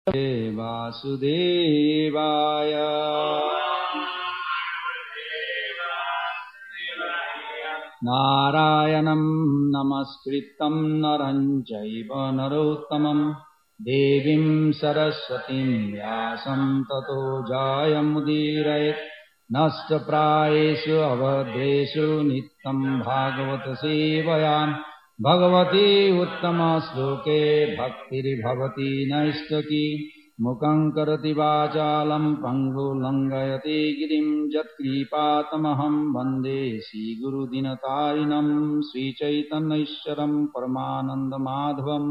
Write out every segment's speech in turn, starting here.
Vasudevaya Narayanam namaskritam naram jaiva narottamam Devim saraswatim vyasam tato jayamudiraye Nashtaprayeshu avadreshu nityam bhagavata sevayam Bhagavati uttama sloke bhaktir bhavati naistaki Mukhaṁ karati vācālam pangu langayati girim jatkripatamaham vande Sri Guru Dinatarinam Sri Chaitanya-ishwaram Paramananda Madhavam.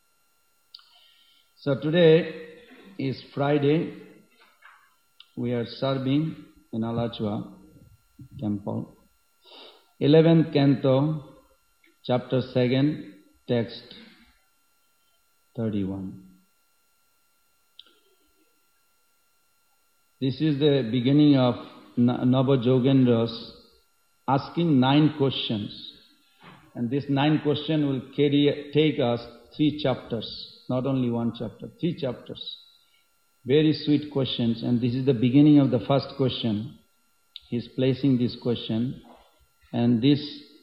So today is Friday. We are serving in Alachua temple. 11th canto, chapter 2, text 31. This is the beginning of Navajogendra's asking 9 questions. And this 9 questions will take us 3 chapters, not only 1 chapter, 3 chapters. Very sweet questions, and this is the beginning of the first question. He is placing this question, and this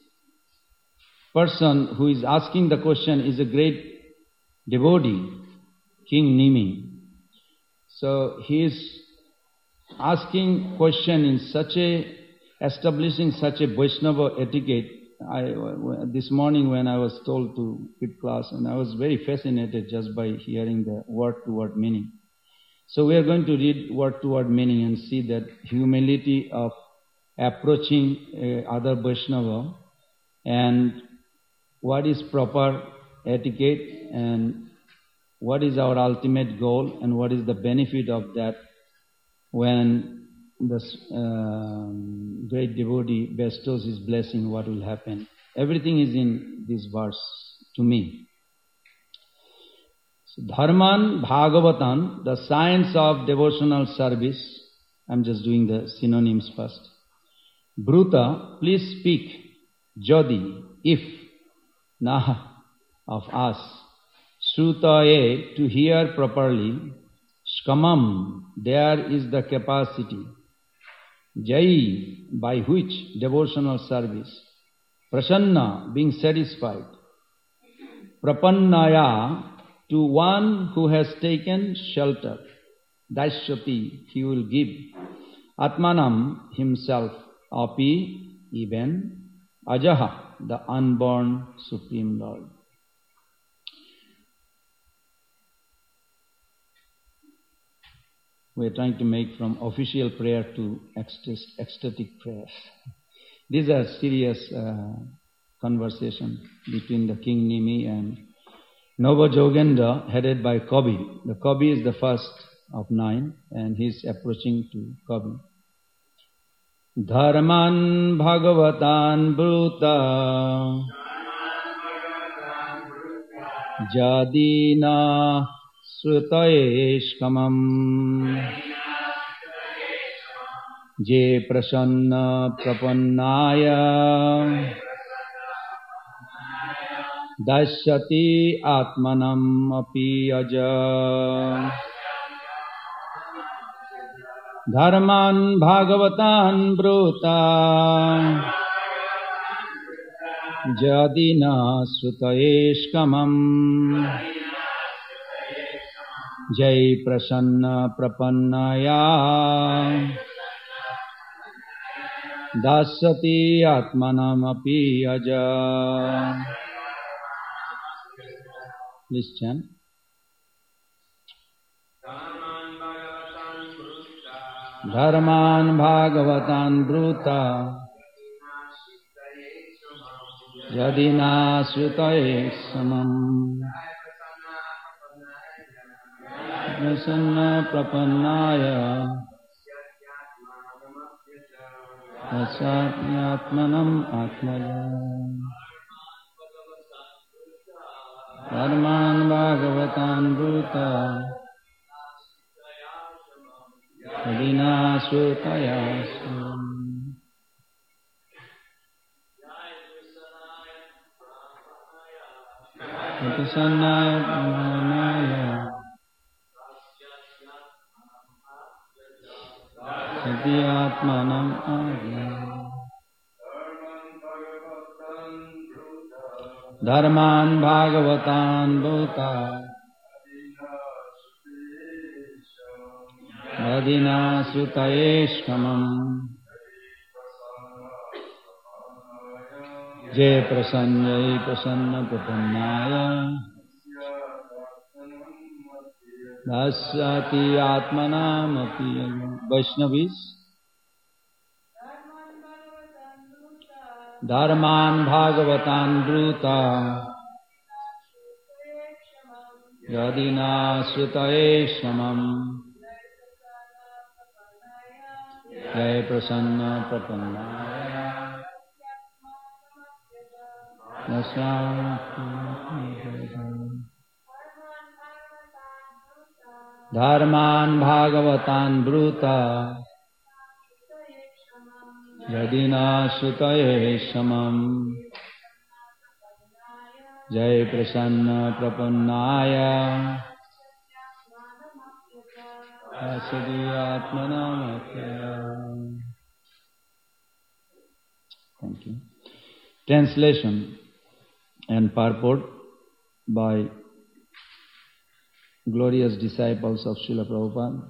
person who is asking the question is a great devotee, King Nimi. So he is asking question in establishing such a Vaishnava etiquette. This morning when I was told to quit class, and I was very fascinated just by hearing the word-to-word meaning. So we are going to read word-to-word meaning and see that humility of approaching other Vaishnava and what is proper etiquette and what is our ultimate goal and what is the benefit of that when the great devotee bestows his blessing, what will happen. Everything is in this verse to me. So, Dharman Bhagavatan, the science of devotional service. I'm just doing the synonyms first. Bruta, please speak. Jodi, if. Nah, of us. Shrutaye, to hear properly. Shkamam, there is the capacity. Jai, by which devotional service. Prasanna, being satisfied. Prapannaya, to one who has taken shelter. Daishyati, he will give. Atmanam, himself. Api, even. Ajaha, the unborn Supreme Lord. We are trying to make from official prayer to ecstatic prayer. These are serious conversation between the King Nimi and Navajogendra, headed by Kavi. The Kavi is the first of 9, and he is approaching to Kavi. Dharman Bhagavatan Bruta Jadina Srutayeshkamam Je Prasanna Prapannaya Dasyati Atmanam Api Aja Dharman Bhagavatan Bruta Jadina Srutayeshkamam Jai Prasanna Prapannaya Dasyati Atmanam Api Aja. Please chant. Dharman Bhagavatan Bruta Jadina Srutaye Samam Prasanna Prapannaya Dasyatmanam Atmaya. Dharman Bhagavatan Bruta Jadina Srutaya Samam. Prasanna Prapannaya Iti Atmanam Agya. Dharman Bhagavatan Bhuta Vadina Sutayeshkamam Jai Prasanna Pratannaya Dasyati Atmanam Api. Vaishnavis. Dharman Bhagavatan Druta Yadina Sutaye Shamam Jai Prasanna Pratannaya Dharman Bhagavatan Bruta Yadina Sutaye Shamam Jai Prasanna Prapannaya Asadi Atmanam. Thank you. Translation and purport by glorious disciples of Srila Prabhupada.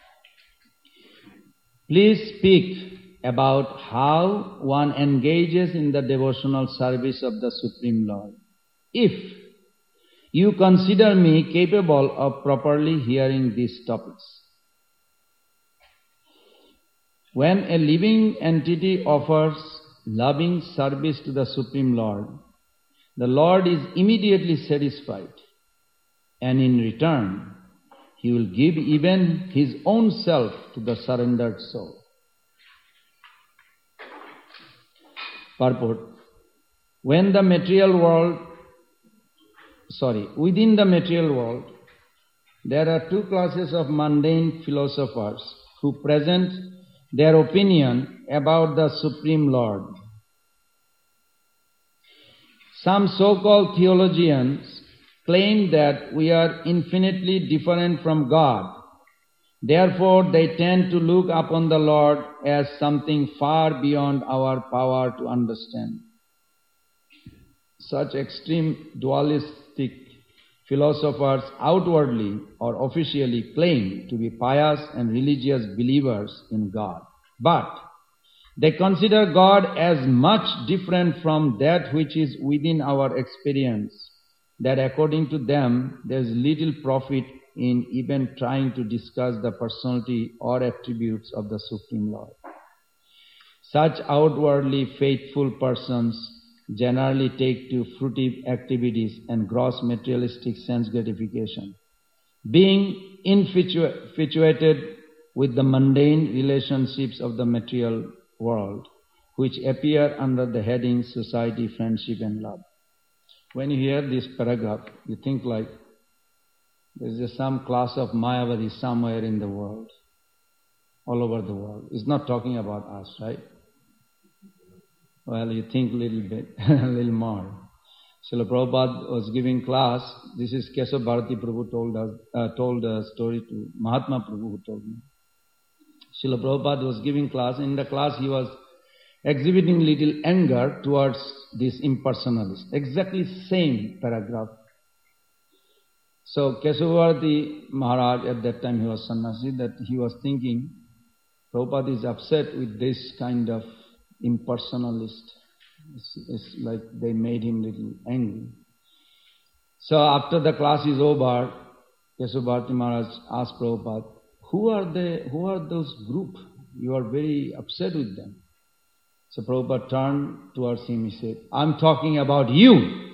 Please speak about how one engages in the devotional service of the Supreme Lord. If you consider me capable of properly hearing these topics. When a living entity offers loving service to the Supreme Lord, the Lord is immediately satisfied, and in return, He will give even His own self to the surrendered soul. Purport. Within the material world, there are two classes of mundane philosophers who present their opinion about the Supreme Lord. Some so-called theologians claim that we are infinitely different from God. Therefore, they tend to look upon the Lord as something far beyond our power to understand. Such extreme dualistic philosophers outwardly or officially claim to be pious and religious believers in God. But they consider God as much different from that which is within our experience, that according to them there is little profit in even trying to discuss the personality or attributes of the Supreme Lord. Such outwardly faithful persons generally take to fruitive activities and gross materialistic sense gratification, being infatuated with the mundane relationships of the material world, which appear under the heading society, friendship and love. When you hear this paragraph, you think like there is some class of Mayavadi somewhere in the world, all over the world. It's not talking about us, right? Well, you think a little bit, a little more. Srila Prabhupada was giving class. This is Keshav Bharati Prabhu told a story to Mahatma Prabhu who told me. Srila Prabhupada was giving class. In the class he was exhibiting little anger towards this impersonalist. Exactly same paragraph. So Keshavarti Maharaj, at that time he was sannyasi, that he was thinking, Prabhupada is upset with this kind of impersonalist. It's like they made him little angry. So after the class is over, Keshavarti Maharaj asked Prabhupada, who are those group? You are very upset with them. So Prabhupada turned towards him, he said, I'm talking about you.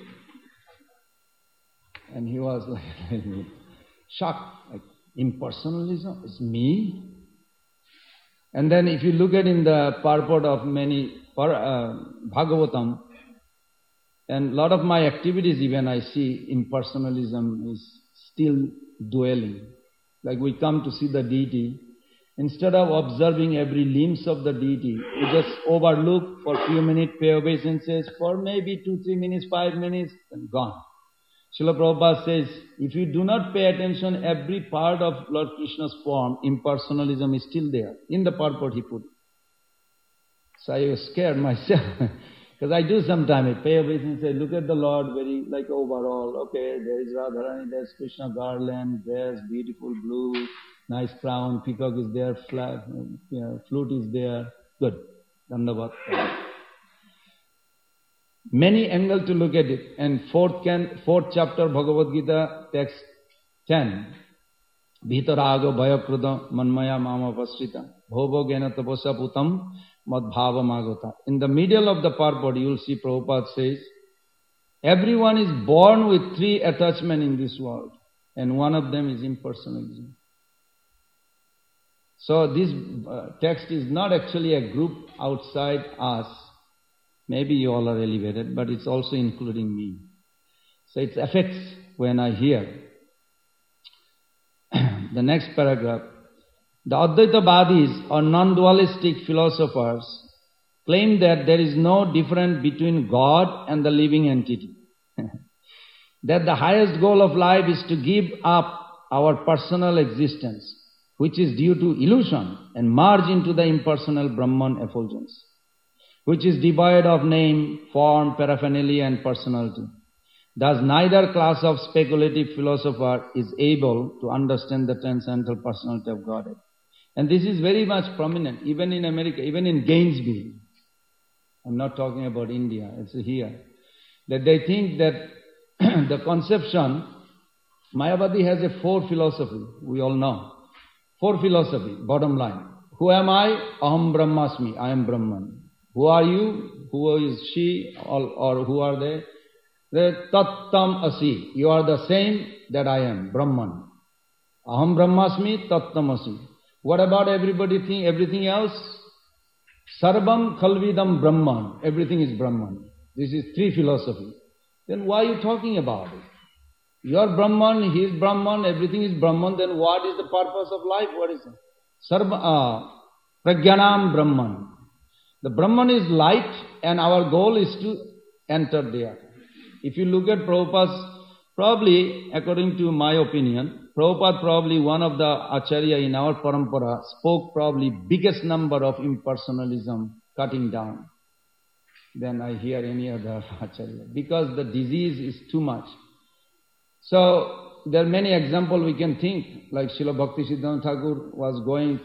And he was like shocked, like impersonalism, it's me? And then if you look at in the purport of many Bhagavatam, and a lot of my activities even I see impersonalism is still dwelling. Like we come to see the deity, instead of observing every limbs of the deity, we just overlook for a few minutes, pay obeisances for maybe 2-3 minutes, 5 minutes, and gone. Srila Prabhupada says, if you do not pay attention, every part of Lord Krishna's form, impersonalism is still there. In the purport he put. So I was scared myself. Because I do sometimes, I pay attention and say, look at the Lord, very like overall. Okay, there is Radharani, there's Krishna garland, there's beautiful blue, nice crown, peacock is there, flag, flute is there. Good. Dandavat. Many angles to look at it. And fourth chapter, Bhagavad Gita, text 10. Bhitarago bhayakruda manmaya mama pasrita bhobo gena taposa putam madbhava magota. In the middle of the purport, you will see Prabhupada says, everyone is born with 3 attachments in this world. And one of them is impersonalism. So this text is not actually a group outside us. Maybe you all are elevated, but it's also including me. So it affects when I hear. The next paragraph. The Advaitavadis or non-dualistic philosophers claim that there is no difference between God and the living entity. That the highest goal of life is to give up our personal existence, which is due to illusion, and merge into the impersonal Brahman effulgence, which is devoid of name, form, paraphernalia and personality. Thus neither class of speculative philosopher is able to understand the transcendental personality of Godhead. And this is very much prominent, even in America, even in Gainesville. I'm not talking about India, it's here. That they think that the conception, Mayavadi has a 4 philosophy, we all know. 4 philosophy, bottom line. Who am I? Aham Brahmasmi, I am Brahman. Who are you? Who is she? Or who are they? The Tattam Asi. You are the same that I am, Brahman. Aham Brahmasmi, Tattam Asi. What about everything else? Sarvam Khalvidam Brahman. Everything is Brahman. This is 3 philosophy. Then why are you talking about it? You are Brahman, he is Brahman, everything is Brahman, then what is the purpose of life? What is it? Prajnanam Brahman. The Brahman is light and our goal is to enter there. If you look at Prabhupada's, probably, according to my opinion, Prabhupada probably one of the Acharya in our parampara spoke probably biggest number of impersonalism cutting down than I hear any other Acharya. Because the disease is too much. So, there are many examples we can think, like Srila Bhaktisiddhanta Thakur was going,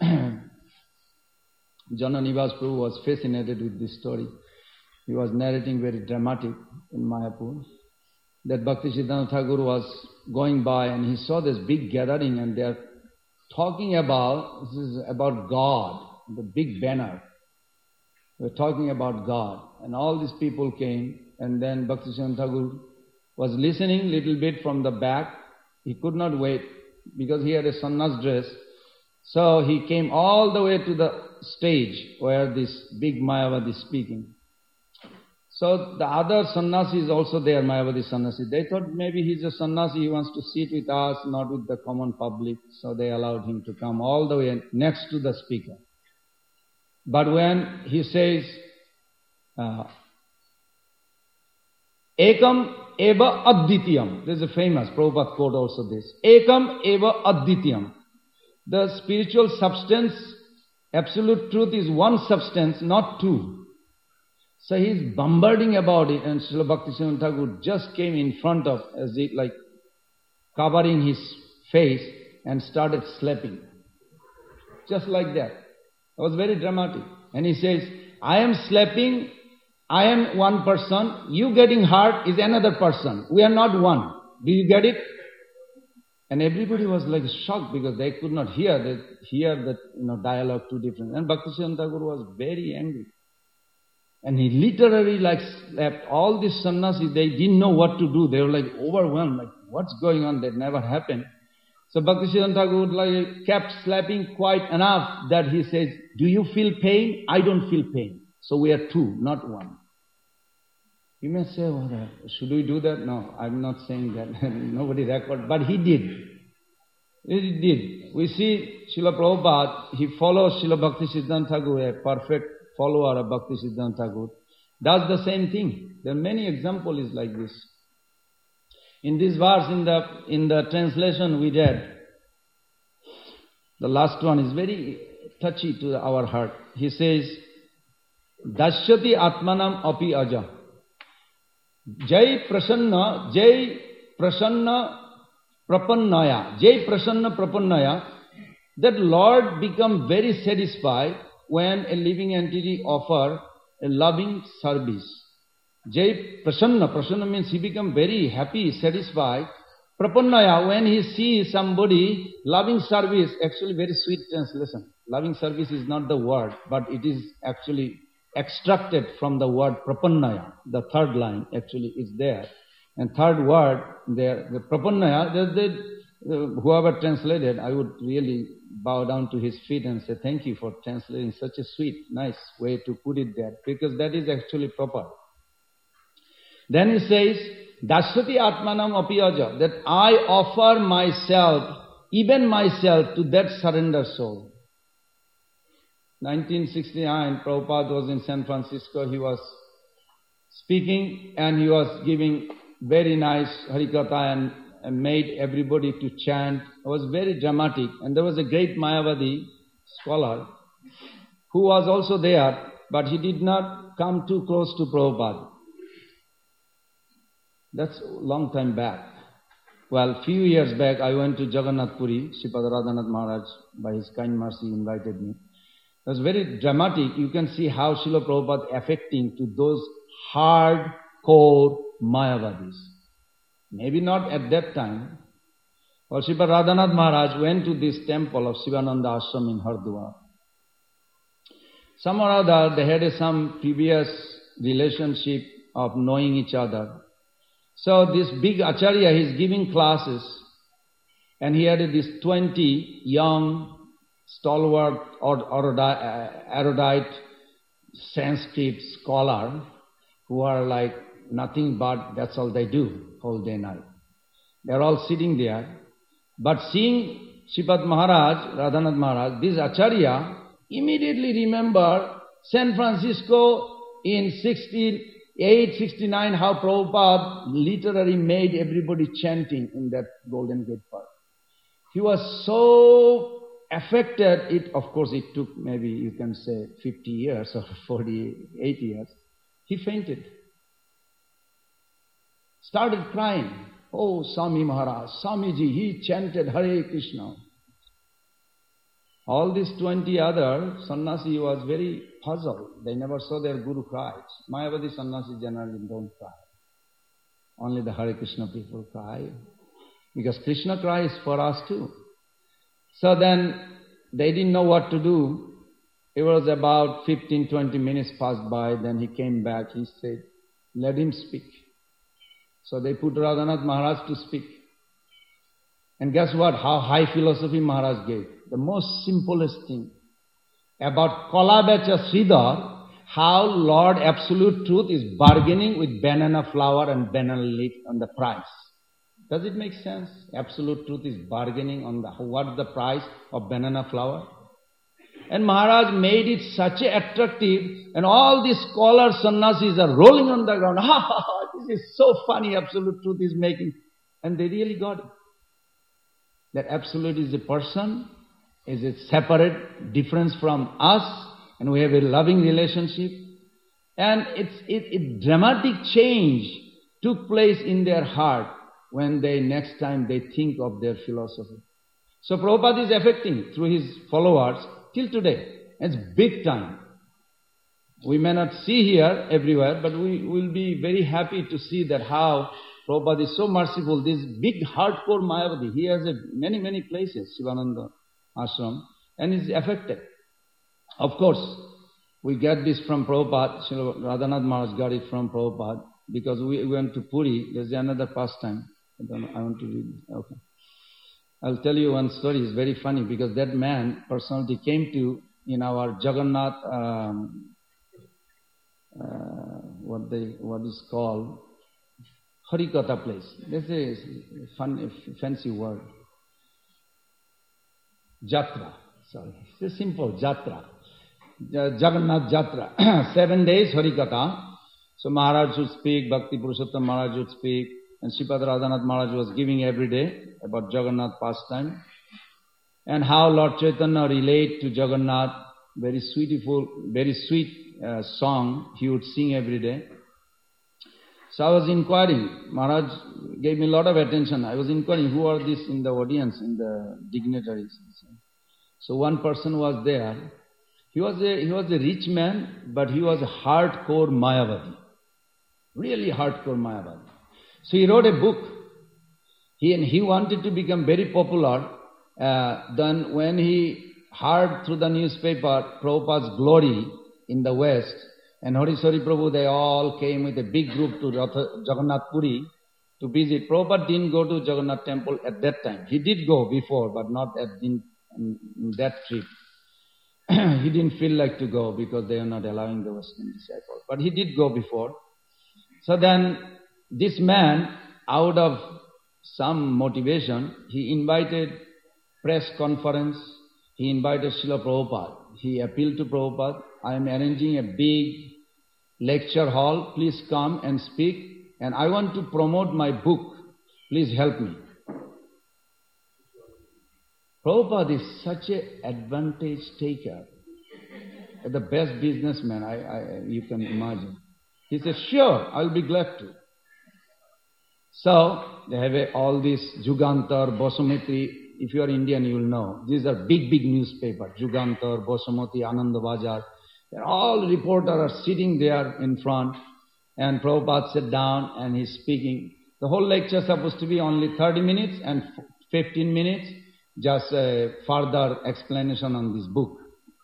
Jananivas Prabhu was fascinated with this story. He was narrating very dramatic in Mayapur. That Bhaktisiddhanta Thakur was going by and he saw this big gathering and they are talking about, this is about God, the big banner. They were talking about God. And all these people came and then Bhaktisiddhanta Thakur was listening little bit from the back. He could not wait because he had a sannyas dress. So he came all the way to the stage where this big Mayavadi is speaking. So the other sannyasi is also there, Mayavadi sannyasi. They thought maybe he's a sannyasi, he wants to sit with us, not with the common public. So they allowed him to come all the way next to the speaker. But when he says, Ekam eva addityam. There's a famous Prabhupada quote also this. Ekam eva addityam. The spiritual substance, absolute truth is one substance, not 2. So he's bombarding about it and Srila Bhaktisiddhanta Thakur just came in front of, as if like covering his face and started slapping. Just like that. It was very dramatic. And he says, I am slapping, I am one person, you getting hurt is another person. We are not one. Do you get it? And everybody was like shocked because they could not hear that dialogue too different. And Bhaktisiddhanta Thakur was very angry. And he literally like slapped all these sannyasis. They didn't know what to do. They were like overwhelmed, like what's going on? That never happened. So Bhaktisiddhanta Thakur like kept slapping quite enough that he says, do you feel pain? I don't feel pain. So we are 2, not 1. You may say, well, should we do that? No, I'm not saying that. Nobody record, but he did. He did. We see Srila Prabhupada, he follows Srila Bhaktisiddhanta Thakur, a perfect follower of Bhaktisiddhanta Thakur, does the same thing. There are many examples like this. In this verse, in the translation we read, the last one is very touchy to our heart. He says, Dashyati Atmanam api aja. Jai prasanna prapannaya. Jai prasanna prapannaya. That Lord become very satisfied when a living entity offer a loving service. Jai prasanna. Prasanna means he become very happy, satisfied. Prapannaya, when he sees somebody loving service, actually very sweet translation. Loving service is not the word, but it is actually extracted from the word prapannaya. The third line actually is there. And third word there, the prapannaya, whoever translated, I would really bow down to his feet and say thank you for translating such a sweet, nice way to put it there, because that is actually proper. Then he says, Dashyati Atmanam api aja, that I offer myself, even myself, to that surrender soul. 1969, Prabhupada was in San Francisco. He was speaking and he was giving very nice Harikatha and made everybody to chant. It was very dramatic. And there was a great Mayavadi scholar who was also there, but he did not come too close to Prabhupada. That's a long time back. Well, few years back, I went to Jagannath Puri. Sripad Radhanath Maharaj, by his kind mercy, invited me. It was very dramatic. You can see how Srila Prabhupada affecting to those hardcore Mayavadis. Maybe not at that time. Well, Sripad Radhanath Maharaj went to this temple of Sivananda Ashram in Hardwar. Some or other, they had some previous relationship of knowing each other. So this big Acharya, he's giving classes, and he had this 20 young, stalwart, erudite Sanskrit scholar who are like nothing but that's all they do whole day night. They're all sitting there. But seeing Sripad Maharaj, Radhanath Maharaj, this Acharya immediately remember San Francisco in 68-69, how Prabhupada literally made everybody chanting in that Golden Gate Park. He was so affected, of course it took maybe you can say 50 years or 48 years. He fainted. Started crying. Oh, Swami Maharaj, Swamiji, he chanted Hare Krishna. All these 20 other sannyasi was very puzzled. They never saw their Guru cry. Mayavadi sannyasi generally don't cry. Only the Hare Krishna people cry. Because Krishna cries for us too. So then they didn't know what to do. It was about 15-20 minutes passed by. Then he came back. He said, let him speak. So they put Radhanath Maharaj to speak. And guess what? How high philosophy Maharaj gave. The most simplest thing about Kalabecha Sridhar, how Lord Absolute Truth is bargaining with banana flower and banana leaf on the price. Does it make sense? Absolute Truth is bargaining on what's the price of banana flower? And Maharaj made it such attractive, and all these scholar sannyasis are rolling on the ground. Ha ha ha, this is so funny, Absolute Truth is making. And they really got it. That Absolute is a person, is a separate difference from us, and we have a loving relationship. And a dramatic change took place in their heart when next time they think of their philosophy. So Prabhupada is affecting through his followers till today. It's big time. We may not see here everywhere, but we will be very happy to see that how Prabhupada is so merciful. This big hardcore Mayavadi, he has many places, Sivananda Ashram, and is affected. Of course, we get this from Prabhupada. Radhanath Maharaj got it from Prabhupada because we went to Puri. There's another pastime. I want to read it. Okay. I'll tell you one story. It's very funny because that man, personality, came to in our Jagannath, what is called Harikatha place. This is a fancy word. Jatra. Sorry. It's a simple Jatra. Jagannath Jatra. 7 days Harikatha. So Maharaj would speak, Bhakti Purushottam Maharaj would speak, and Sripad Radhanath Maharaj was giving every day about Jagannath pastime, and how Lord Chaitanya relate to Jagannath, very sweet song he would sing every day. So I was inquiring, Maharaj gave me a lot of attention. I was inquiring who are these in the audience, in the dignitaries. So one person was there. He was a rich man, but he was a hardcore Mayavadi. Really hardcore Mayavadi. So he wrote a book. He wanted to become very popular. Then when he heard through the newspaper Prabhupada's glory in the West, and Harisari Prabhu, they all came with a big group to Jagannath Puri to visit. Prabhupada didn't go to Jagannath temple at that time. He did go before, but not in that trip. He didn't feel like to go because they are not allowing the Western disciples. But he did go before. So then this man, out of some motivation, he invited press conference. He invited Srila Prabhupada. He appealed to Prabhupada, I am arranging a big lecture hall. Please come and speak. And I want to promote my book. Please help me. Prabhupada is such an advantage taker. The best businessman you can imagine. He said, sure, I'll be glad to. So, they have all this Jugantar, Basumati. If you are Indian, you will know. These are big newspapers. Jugantar, Basumati, Ananda Bajar. All reporters are sitting there in front. And Prabhupada sat down and he's speaking. The whole lecture is supposed to be only 30 minutes and 15 minutes. Just a further explanation on this book.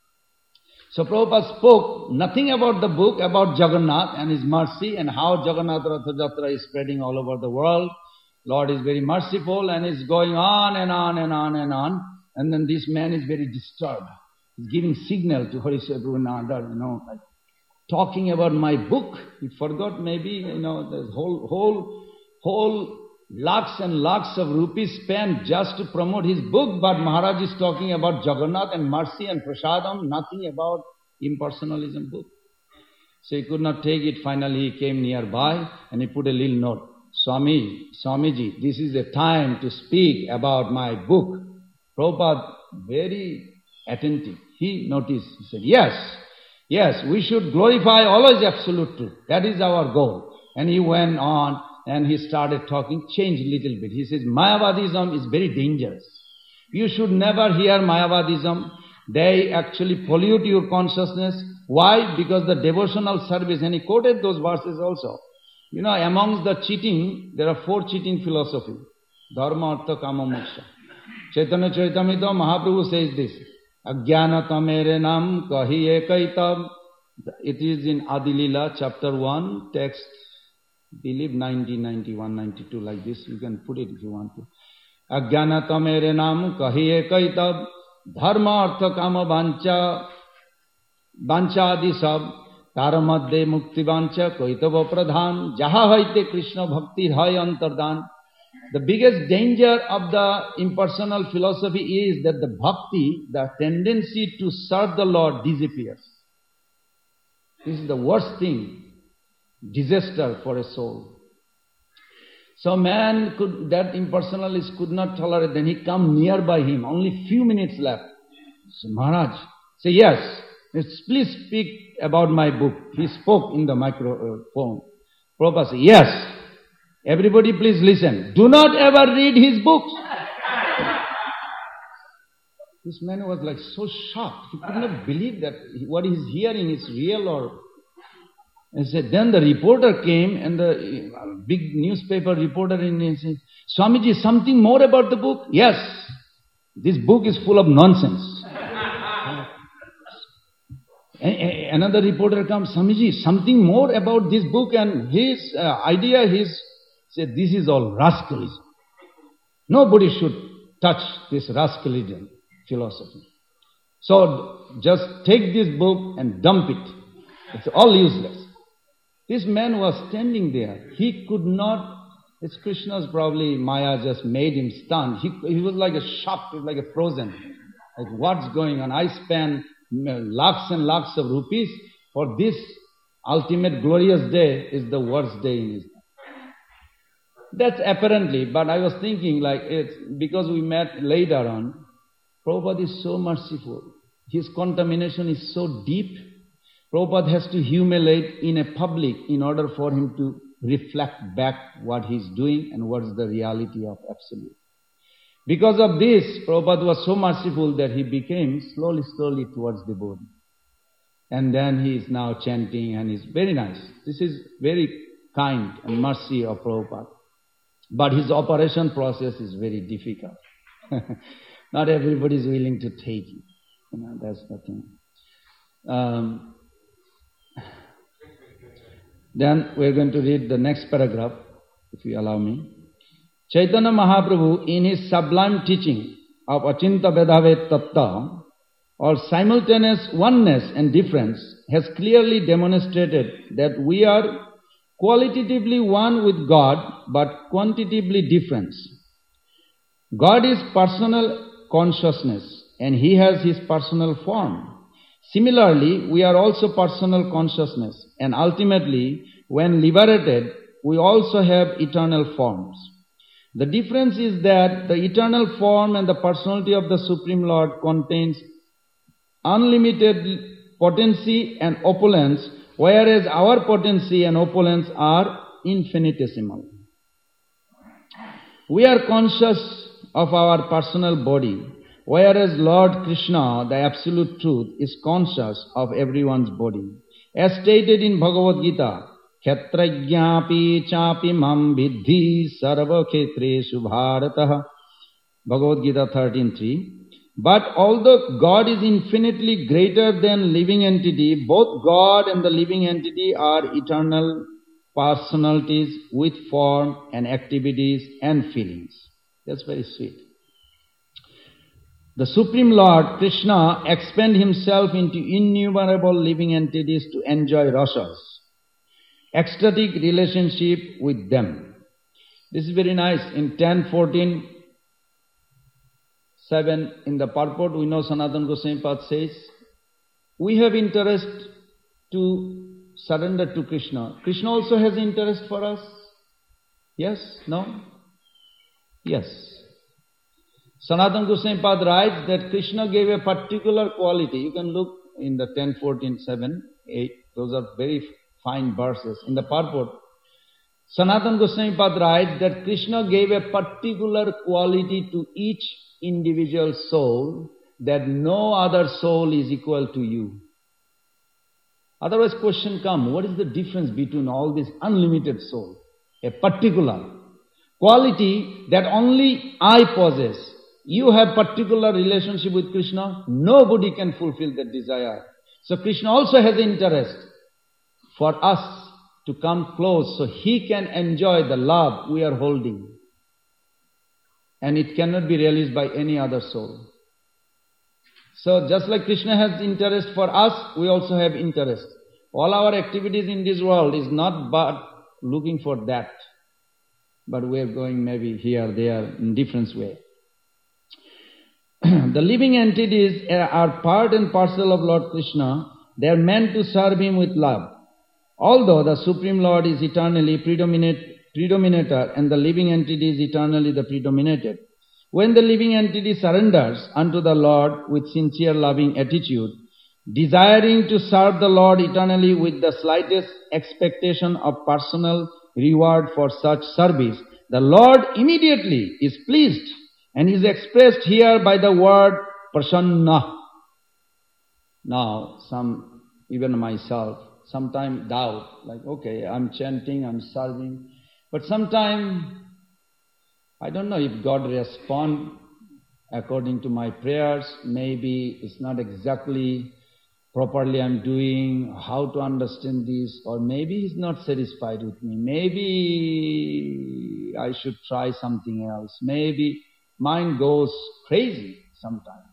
So Prabhupada spoke nothing about the book, about Jagannath and his mercy and how Jagannath Ratha Jatra is spreading all over the world. Lord is very merciful and is going on and on and on and on. And then this man is very disturbed. He's giving signal to Harisari Prabhu, like talking about my book. He forgot maybe, the whole lakhs and lakhs of rupees spent just to promote his book, but Maharaj is talking about Jagannath and mercy and prasadam, nothing about impersonalism book. So he could not take it. Finally he came nearby and he put a little note. Swamiji, this is the time to speak about my book. Prabhupada, very attentive. He noticed, he said, yes, we should glorify always absolute truth. That is our goal. And he went on and he started talking, changed a little bit. He says, Mayavadism is very dangerous. You should never hear Mayavadism. They actually pollute your consciousness. Why? Because the devotional service, and he quoted those verses also. Amongst the cheating, there are 4 cheating philosophies. Dharma, Artha, Kama, Moksha. Chaitanya Charitamrita, Mahaprabhu says this. Ajnana tamere nam kahi ekaitam. It is in Adilila, chapter 1, text, believe 90, 91, 92, like this. You can put it if you want to. Ajnana tamere nam kahi ekaitam. Dharma, Artha, Kama, Vancha adi sab. तार मध्य मुक्ति वांचा कोइतव प्रधान जहा होते कृष्ण भक्ति है अंतर्दान. The biggest danger of the impersonal philosophy is that the bhakti, the tendency to serve the Lord, disappears. This is the worst thing, disaster for a soul. So that impersonalist could not tolerate. Then he come nearby him, only few minutes left. So Maharaj, say yes. Please speak about my book. He spoke in the microphone. Prabhupada said, yes. Everybody please listen. Do not ever read his books. This man was like so shocked. He could not believe that what he's hearing is real or... And said, then the reporter came and the big newspaper reporter said, Swamiji, something more about the book? Yes. This book is full of nonsense. Another reporter comes, Swamiji, something more about this book, and his idea, said, this is all rascalism. Nobody should touch this rascalism philosophy. So just take this book and dump it. It's all useless. This man was standing there. He could not, it's Krishna's probably Maya just made him stunned. He was like a shocked, like a frozen. Like what's going on? I spent lakhs and lakhs of rupees for this ultimate glorious day is the worst day in his life. That's apparently, but I was thinking like it's because we met later on, Prabhupada is so merciful. His contamination is so deep. Prabhupada has to humiliate in a public in order for him to reflect back what he's doing and what is the reality of Absolute. Because of this, Prabhupada was so merciful that he became slowly towards devotee. And then he is now chanting and is very nice. This is very kind and mercy of Prabhupada. But his operation process is very difficult. Not everybody is willing to take it. That's the thing. Then we're going to read the next paragraph, if you allow me. Chaitanya Mahaprabhu, in his sublime teaching of Achinta Bhedavet Tattva, or simultaneous oneness and difference, has clearly demonstrated that we are qualitatively one with God, but quantitatively different. God is personal consciousness, and He has His personal form. Similarly, we are also personal consciousness, and ultimately, when liberated, we also have eternal forms. The difference is that the eternal form and the personality of the Supreme Lord contains unlimited potency and opulence, whereas our potency and opulence are infinitesimal. We are conscious of our personal body, whereas Lord Krishna, the Absolute Truth, is conscious of everyone's body. As stated in Bhagavad Gita, Khetrajñāpi chāpi mam vidhi sarva khetreshu bharatah, Bhagavad Gita 13.3. But although God is infinitely greater than living entity, both God and the living entity are eternal personalities with form and activities and feelings. That's very sweet. The Supreme Lord, Krishna, expand himself into innumerable living entities to enjoy rasas, ecstatic relationship with them. This is very nice. In 10.14, 7, in the purport, we know Sanatana Goswami Pad says, we have interest to surrender to Krishna. Krishna also has interest for us. Yes? No? Yes. Sanatana Goswami Pad writes that Krishna gave a particular quality. You can look in the 10.14, 7, 8. Those are very fine verses. In the purport, Sanatana Goswami Pad writes that Krishna gave a particular quality to each individual soul that no other soul is equal to you. Otherwise question come, what is the difference between all these unlimited souls? A particular quality that only I possess. You have particular relationship with Krishna, nobody can fulfill that desire. So Krishna also has interest for us to come close so He can enjoy the love we are holding. And it cannot be realized by any other soul. So just like Krishna has interest for us, we also have interest. All our activities in this world is not but looking for that. But we are going maybe here, there, in different way. The living entities are part and parcel of Lord Krishna. They are meant to serve Him with love. Although the Supreme Lord is eternally predominator and the living entity is eternally the predominated. When the living entity surrenders unto the Lord with sincere loving attitude, desiring to serve the Lord eternally with the slightest expectation of personal reward for such service, the Lord immediately is pleased and is expressed here by the word prasanna. Now, even myself, sometimes doubt, like, okay, I'm chanting, I'm serving, but sometimes, I don't know if God responds according to my prayers. Maybe it's not exactly properly I'm doing, how to understand this, or maybe He's not satisfied with me. Maybe I should try something else. Maybe mind goes crazy sometimes.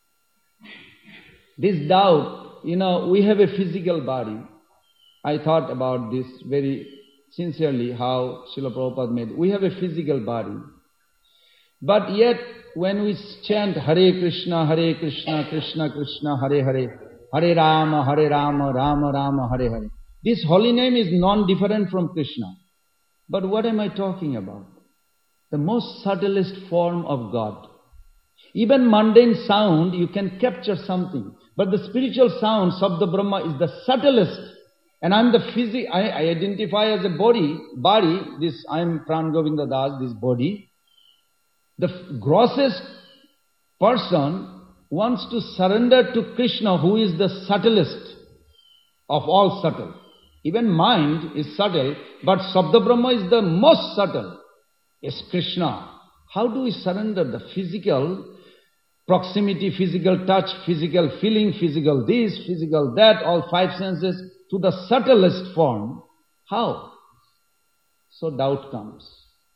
This doubt, we have a physical body. I thought about this very sincerely, how Srila Prabhupada made. We have a physical body. But yet, when we chant Hare Krishna, Krishna Krishna, Hare Hare, Hare Rama, Rama Rama, Hare Hare, this holy name is non-different from Krishna. But what am I talking about? The most subtlest form of God. Even mundane sound, you can capture something. But the spiritual sound, Sabda Brahma, is the subtlest. And I'm the I identify as a body, this, I'm Pran Govinda Das, this body. The grossest person wants to surrender to Krishna, who is the subtlest of all subtle. Even mind is subtle, but Sabda Brahma is the most subtle. It's Krishna. How do we surrender the physical proximity, physical touch, physical feeling, physical this, physical that, all five senses, to the subtlest form? How? So doubt comes.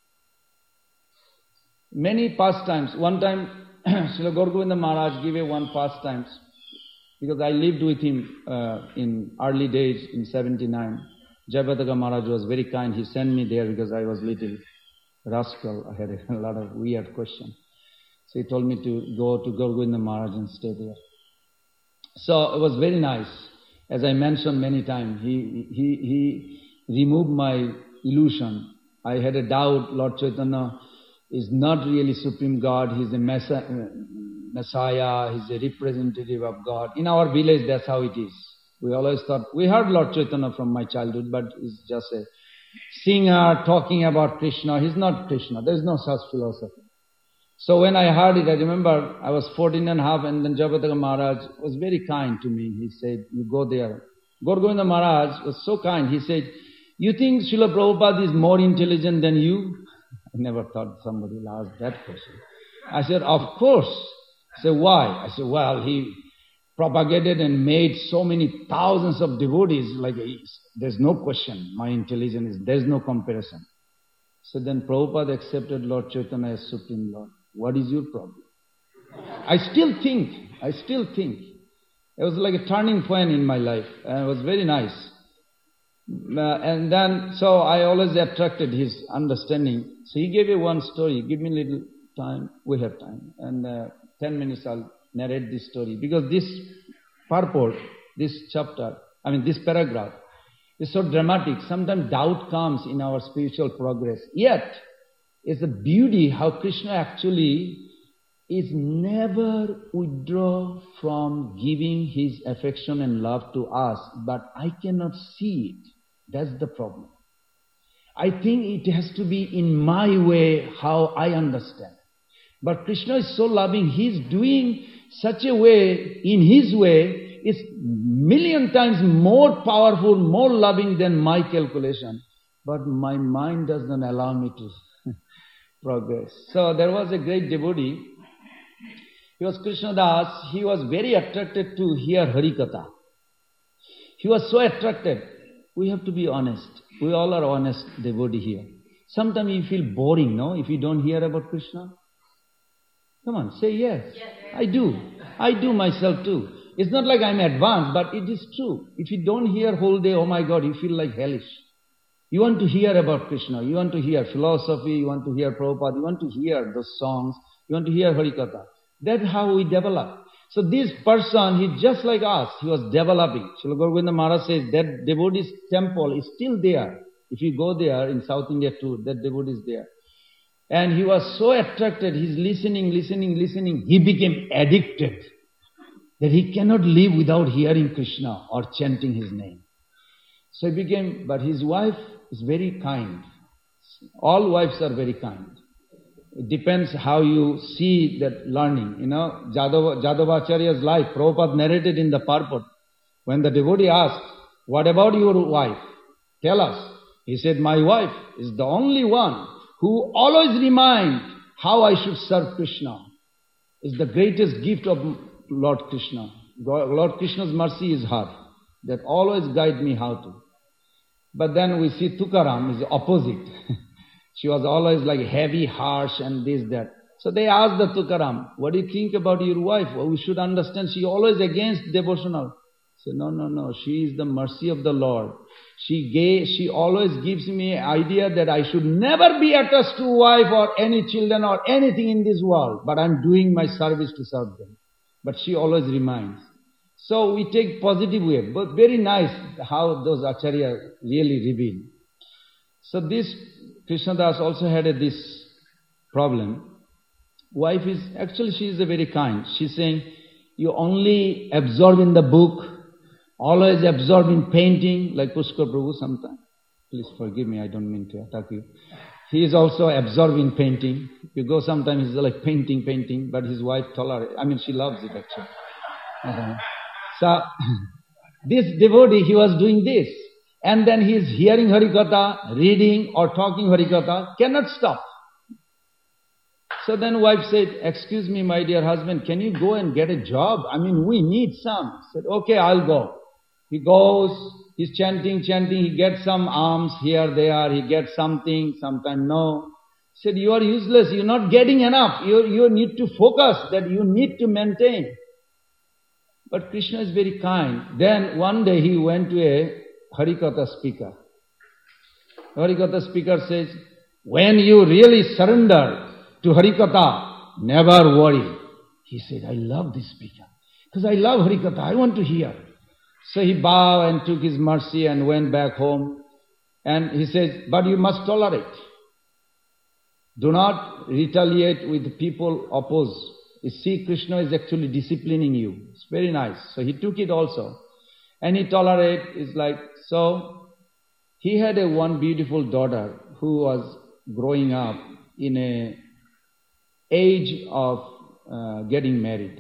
Many pastimes. One time, Srila Gaura Govinda Maharaj gave one pastimes, because I lived with him in early days in 79. Jayapataka Maharaj was very kind. He sent me there because I was little rascal. I had a lot of weird questions. So he told me to go to Gaura Govinda Maharaj and stay there. So it was very nice. As I mentioned many times, he removed my illusion. I had a doubt Lord Chaitanya is not really Supreme God. He's a Messiah. He's a representative of God. In our village, that's how it is. We always thought, we heard Lord Chaitanya from my childhood, but he's just a singer talking about Krishna. He's not Krishna. There's no such philosophy. So when I heard it, I remember I was 14 and a half, and then Jayapataka Maharaj was very kind to me. He said, you go there. Gaura Govinda Maharaj was so kind. He said, you think Srila Prabhupada is more intelligent than you? I never thought somebody will ask that question. I said, of course. I said, why? I said, well, he propagated and made so many thousands of devotees, like there's no question. My intelligence is, there's no comparison. So then Prabhupada accepted Lord Chaitanya as Supreme Lord. What is your problem? I still think. It was like a turning point in my life. And it was very nice. And then, so I always attracted his understanding. So he gave me one story. Give me a little time. We have time. And 10 minutes I'll narrate this story. Because this purport, this chapter, this paragraph is so dramatic. Sometimes doubt comes in our spiritual progress. Yet, it's a beauty how Krishna actually is never withdraw from giving his affection and love to us. But I cannot see it. That's the problem. I think it has to be in my way how I understand. But Krishna is so loving. He's doing such a way, in his way, is million times more powerful, more loving than my calculation. But my mind does not allow me to progress. So there was a great devotee. He was Krishna Das. He was very attracted to hear Harikatha. He was so attracted. We have to be honest. We all are honest devotee here. Sometimes you feel boring, no? If you don't hear about Krishna. Come on, say yes. Yes. I do. I do myself too. It's not like I'm advanced, but it is true. If you don't hear whole day, oh my God, you feel like hellish. You want to hear about Krishna. You want to hear philosophy. You want to hear Prabhupada. You want to hear those songs. You want to hear Harikatha. That's how we develop. So this person, he's just like us. He was developing. Srila Gaura Govinda Maharaj says that devotee's temple is still there. If you go there in South India too, that devotee is there. And he was so attracted. He's listening. He became addicted. That he cannot live without hearing Krishna or chanting his name. So he became, but his wife is very kind. All wives are very kind. It depends how you see that learning. You know, Jadavacharya's life, Prabhupada narrated in the purport. When the devotee asked, what about your wife? Tell us. He said, my wife is the only one who always reminds how I should serve Krishna. It's the greatest gift of Lord Krishna. Lord Krishna's mercy is her, that always guide me how to. But then we see Tukaram is the opposite. She was always like heavy, harsh and this, that. So they asked the Tukaram, what do you think about your wife? Well, we should understand she always against devotional. He said, no, she is the mercy of the Lord. She always gives me an idea that I should never be attached to a wife or any children or anything in this world, but I'm doing my service to serve them. But she always reminds. So we take positive way, but very nice how those Acharya really reveal. So this Krishnadas also had this problem. Wife is, actually she is a very kind. She's saying, you only absorb in the book, always absorb in painting, like Pushkar Prabhu sometimes. Please forgive me, I don't mean to attack you. He is also absorbed in painting. You go sometimes, he's like painting, but his wife tolerates. I mean, she loves it actually. So, this devotee, he was doing this. And then he is hearing Harikatha, reading or talking Harikatha, cannot stop. So then wife said, excuse me, my dear husband, can you go and get a job? I mean, we need some. He said, okay, I'll go. He goes, he's chanting, he gets some alms here, there, he gets something, sometimes no. He said, you are useless, you're not getting enough, you need to focus, that you need to maintain. But Krishna is very kind. Then one day he went to a Harikatha speaker. Harikatha speaker says, when you really surrender to Harikatha, never worry. He said, I love this speaker, because I love Harikatha, I want to hear. So he bowed and took his mercy and went back home. And he says, but you must tolerate. Do not retaliate with people oppose. You see, Krishna is actually disciplining you. It's very nice. So he took it also. And he tolerated. It's like, so he had one beautiful daughter who was growing up in a age of getting married.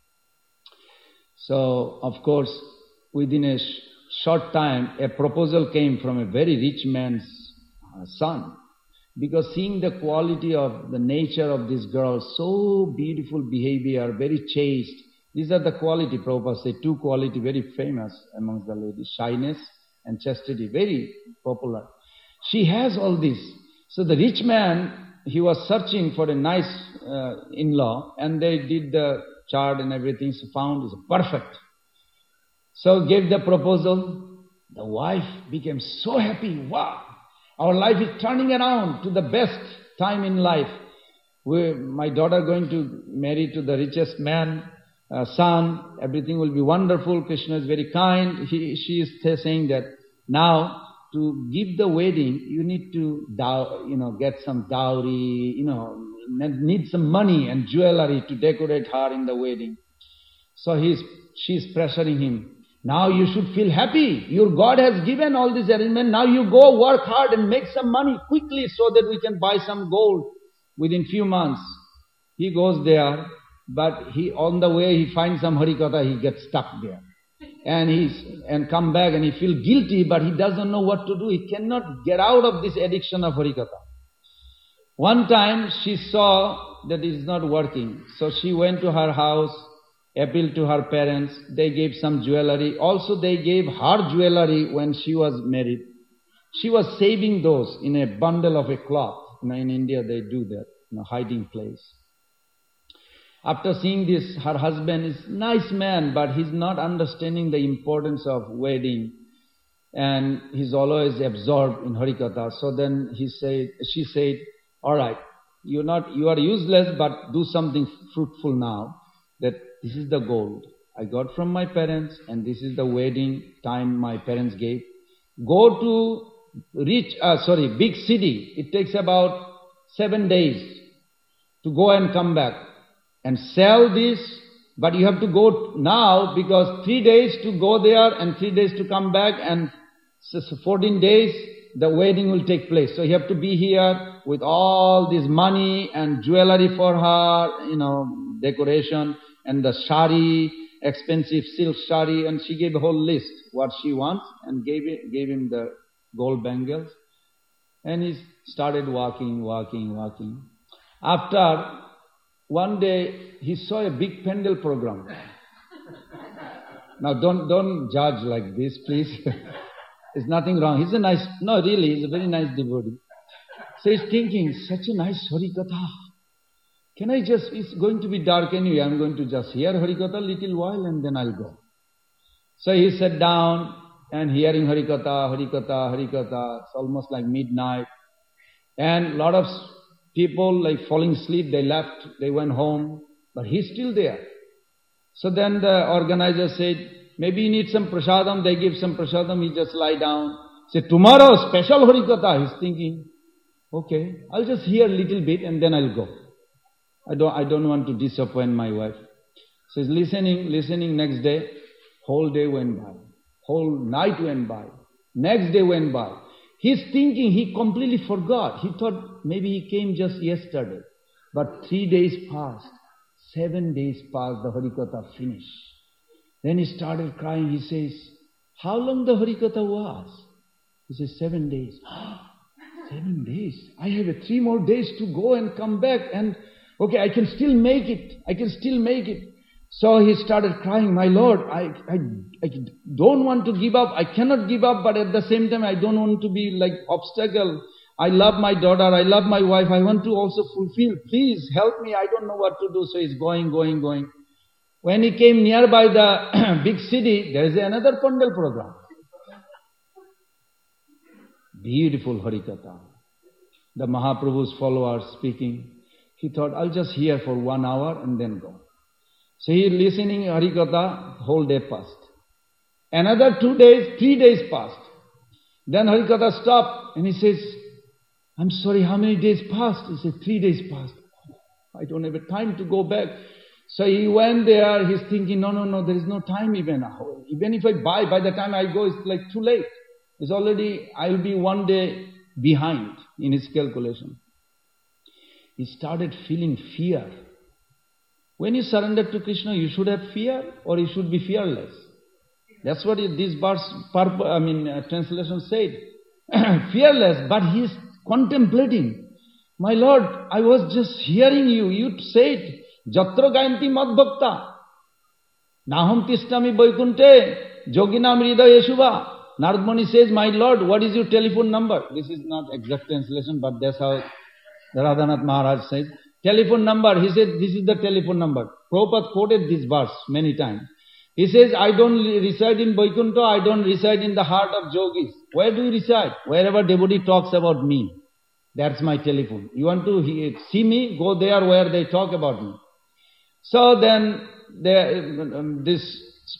So, of course, within a short time, a proposal came from a very rich man's son. Because seeing the quality of the nature of this girl, so beautiful behavior, very chaste, these are the quality, Prabhupada said, two quality very famous amongst the ladies, shyness and chastity, very popular. She has all this. So the rich man, he was searching for a nice in-law, and they did the chart and everything, so found is perfect. So gave the proposal. The wife became so happy. Wow, our life is turning around to the best time in life. My daughter going to marry to the richest man, son. Everything will be wonderful. Krishna is very kind. She is saying that now to give the wedding, you need to get some dowry. Need some money and jewelry to decorate her in the wedding. So she's pressuring him. Now you should feel happy. Your God has given all this arrangement. Now you go work hard and make some money quickly so that we can buy some gold within few months. He goes there, but on the way he finds some Harikatha, he gets stuck there. And come back and he feels guilty, but he doesn't know what to do. He cannot get out of this addiction of Harikatha. One time she saw that it is not working. So she went to her house, appealed to her parents. They gave some jewelry. Also they gave her jewelry when she was married. She was saving those in a bundle of a cloth. In India they do that, hiding place. After seeing this, her husband is a nice man, but he's not understanding the importance of wedding. And he's always absorbed in Harikatha. So then she said, all right, you are useless, but do something fruitful now. That this is the gold I got from my parents, and this is the wedding time my parents gave. Go to big city. It takes about 7 days to go and come back. And sell this, but you have to go now because 3 days to go there and 3 days to come back, and 14 days the wedding will take place. So you have to be here with all this money and jewelry for her, decoration, and the sari, expensive silk sari, and she gave a whole list what she wants and gave him the gold bangles. And he started walking. After one day, he saw a big Pendal program. Now, don't judge like this, please. There's nothing wrong. He's a very nice devotee. So he's thinking, such a nice Harikatha. It's going to be dark anyway. I'm going to just hear Harikatha a little while and then I'll go. So he sat down and hearing Harikatha. It's almost like midnight. And a lot of people falling asleep, they left, they went home, but he's still there. So then the organizer said, maybe you need some prasadam. They give some prasadam, he just lie down. Say, tomorrow special Harikatha, he's thinking. Okay, I'll just hear a little bit and then I'll go. I don't want to disappoint my wife. So he's listening next day. Whole day went by. Whole night went by. Next day went by. He's thinking, he completely forgot. He thought maybe he came just yesterday. But 3 days passed. 7 days passed, the Harikatha finished. Then he started crying. He says, how long the Harikatha was? He says, 7 days. 7 days? I have 3 more days to go and come back, and okay, I can still make it. I can still make it. So he started crying, my Lord, I don't want to give up. I cannot give up, but at the same time, I don't want to be like obstacle. I love my daughter. I love my wife. I want to also fulfill. Please help me. I don't know what to do. So he's going. When he came nearby the big city, there is another Pandal program. Beautiful Harikatha. The Mahaprabhu's followers speaking. He thought, I'll just hear for 1 hour and then go. So he listening Harikatha, whole day passed. Another 2 days, 3 days passed. Then Harikatha stopped and he says, I'm sorry, how many days passed? He said, 3 days passed. I don't have time to go back. So he went there, he's thinking, no, there is no time even now. Even if I buy, by the time I go, it's like too late. It's already, I'll be 1 day behind in his calculation. He started feeling fear. When you surrender to Krishna, you should have fear or you should be fearless. That's what this verse, translation said. Fearless, but he's contemplating. My Lord, I was just hearing you. You said, Jatra gayanti mad bhakta. Naham tishtami vaikunte. Yoginam hridaya shubha. Narad Muni says, my Lord, what is your telephone number? This is not exact translation, but that's how Radhanath Maharaj says. Telephone number, he said, this is the telephone number. Prabhupada quoted this verse many times. He says, I don't reside in Vaikuntha, I don't reside in the heart of yogis. Where do you reside? Wherever devotee talks about me. That's my telephone. You want to see me? Go there where they talk about me. So then, this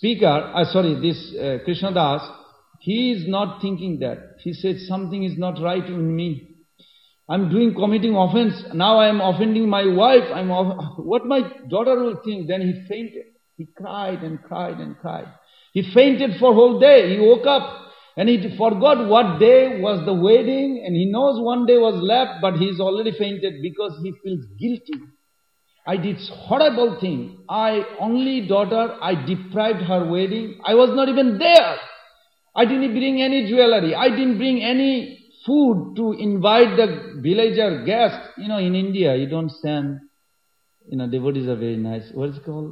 Krishnadas, he is not thinking that. He said, something is not right in me. I'm committing offense. Now I am offending my wife. What my daughter will think. Then he fainted. He cried and cried and cried. He fainted for whole day. He woke up and he forgot what day was the wedding, and he knows 1 day was left, but he's already fainted because he feels guilty. I did horrible thing. Only daughter, I deprived her wedding. I was not even there. I didn't bring any jewelry. I didn't bring any food to invite the villager guest. In India, you don't send, devotees are very nice. What is it called?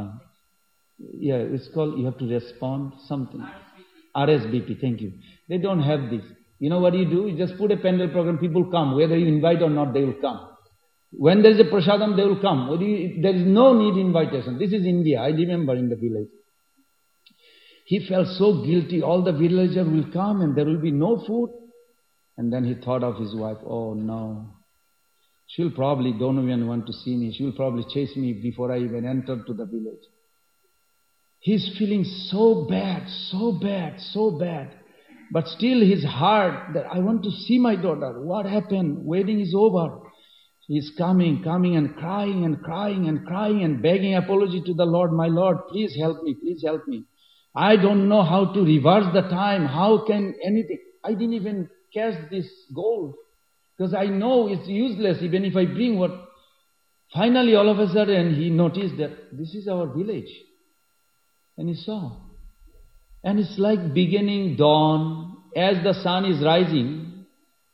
It's called, you have to respond something. RSVP, thank you. They don't have this. You know what you do? You just put a pendal program, people come. Whether you invite or not, they will come. When there is a prasadam, they will come. There is no need invitation. This is India. I remember in the village. He felt so guilty. All the villagers will come and there will be no food. And then he thought of his wife, oh no, she'll probably don't even want to see me. She'll probably chase me before I even enter to the village. He's feeling so bad. But still his heart, that I want to see my daughter. What happened? Wedding is over. He's coming and crying and begging apology to the Lord. My Lord, please help me. I don't know how to reverse the time. How can anything? I didn't even catch this gold because I know it's useless even if I bring what. Finally, all of a sudden, he noticed that this is our village. And he saw. And it's like beginning dawn as the sun is rising.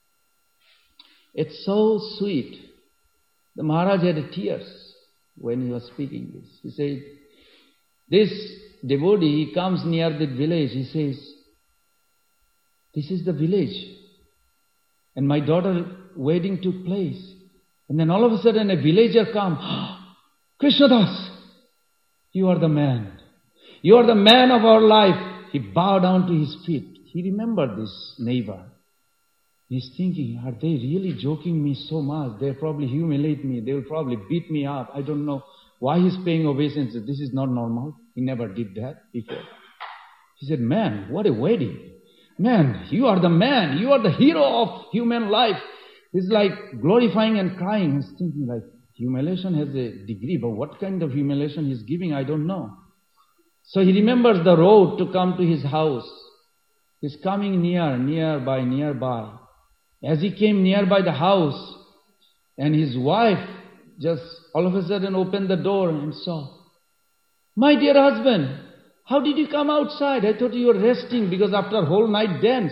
It's so sweet. The Maharaj had tears when he was speaking this. He said, this devotee, he comes near the village, he says, this is the village. And my daughter wedding took place. And then all of a sudden a villager comes, Krishnadas, you are the man. You are the man of our life. He bowed down to his feet. He remembered this neighbor. He's thinking, are they really joking me so much? They'll probably humiliate me. They will probably beat me up. I don't know why he's paying obeisance. This is not normal. He never did that before. He said, man, what a wedding. Man, you are the man. You are the hero of human life. He's like glorifying and crying. He's thinking like, humiliation has a degree, but what kind of humiliation he's giving, I don't know. So he remembers the road to come to his house. He's coming nearby. As he came nearby the house, and his wife just all of a sudden opened the door and saw, "My dear husband, how did you come outside? I thought you were resting because after a whole night dance."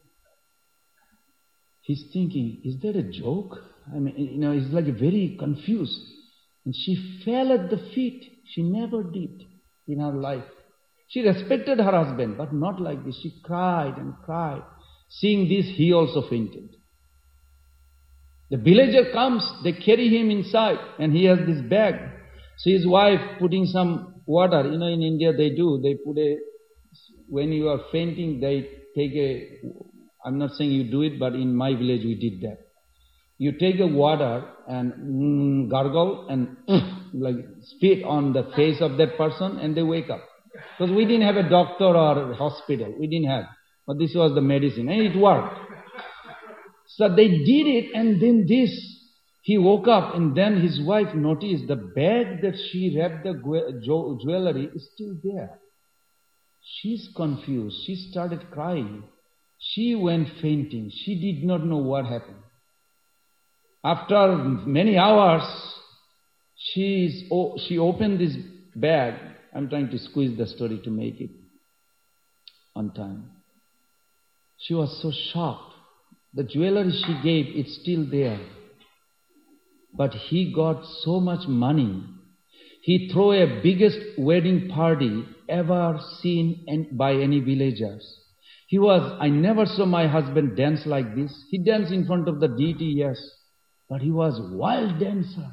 He's thinking, is that a joke? I mean, he's like very confused. And she fell at the feet. She never did in her life. She respected her husband, but not like this. She cried and cried. Seeing this, he also fainted. The villager comes, they carry him inside, and he has this bag. So his wife putting some water, in India they put when you are fainting, they take I'm not saying you do it, but in my village we did that. You take a water and gargle and like spit on the face of that person and they wake up. Because we didn't have a doctor or a hospital. We didn't have. But this was the medicine and it worked. So they did it and then he woke up and then his wife noticed the bag that she wrapped the jewelry is still there. She's confused. She started crying. She went fainting. She did not know what happened. After many hours, she opened this bag. I'm trying to squeeze the story to make it on time. She was so shocked. The jewelry she gave, it's still there. But he got so much money. He threw a biggest wedding party ever seen by any villagers. I never saw my husband dance like this. He danced in front of the deity, yes. But he was a wild dancer.